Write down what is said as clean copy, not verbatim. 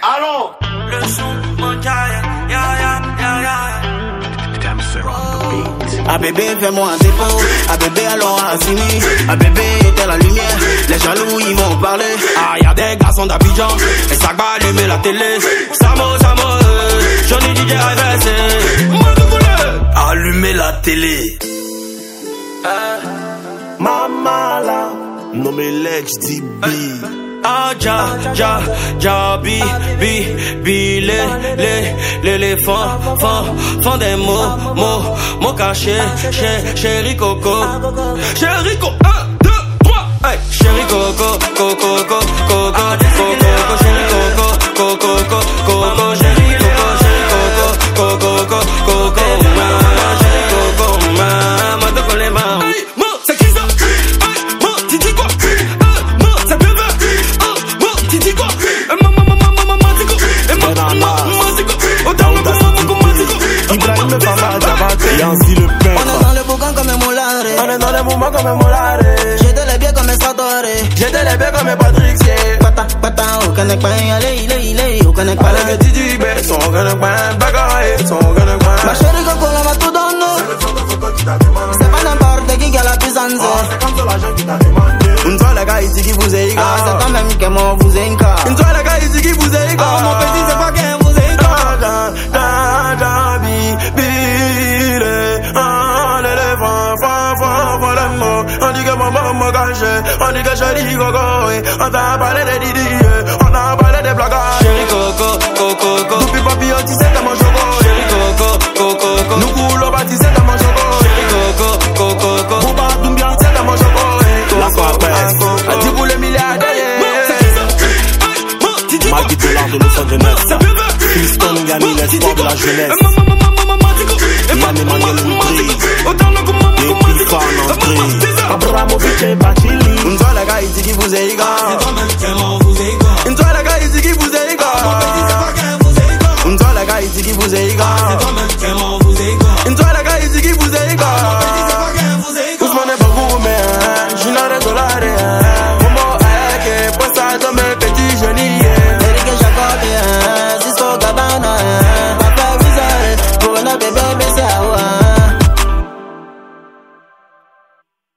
Allons. Le son mondial, Ah bébé fais-moi un dépôt, ah bébé allons à Assini, ah bébé éteins la lumière, les jaloux ils vont parler. Ah y'a des garçons d'Abidjan, et ça va allumer la télé. Samo, Johnny DJ RVC, allumer la télé. Mama là, nommé Lex DB. Ah l'éléphant, fond des mots cachés, chéri Coco, 1, 2, 3, hey, chéri Coco, chéri Coco, Yancy le pain. On est dans le boucan comme un moulare. On est dans le mouvement comme un moulare. J'étais les biens comme un Sadoré. J'étais les biens comme un Patrick Sier. Pata, au connect pas, allez, au connect pas. Allez, Titi, ben, son connect pas, bagaille, son connect pas. Ma chérie Coco, on va tout donner. C'est pas n'importe qui a la puissance. C'est comme ça l'argent qui t'a demandé. Une fois la gars ici qui vous est égal. Ah, c'est quand même que moi vous est égal. Une fois la gars ici qui vous est égal. Ah, mon petit, c'est pas qu'un vous est égal. On dit que maman m'a caché, on dit que chéri Coco, on t'a parlé des Didi, on a parlé des blagues. Chéri Coco, Doupi papi, tu sais comment je go. Chéri Coco, nous coulons pas, tu sais comment je go. Chéri Coco, Bouba, Doumbia, tu sais comment je go. La fois après, a dit pour les milliardaires. Maggie Dollard de Los Angeles, Houston Yanni, l'espoir de la jeunesse. Yann Emmanuel Moudry, les plus fans en entrée. Abramovic et Bachili. Une fois la gars ici qui vous est égal. Une fois la gars ici qui vous est égal. Une fois la gars ici qui vous est égal.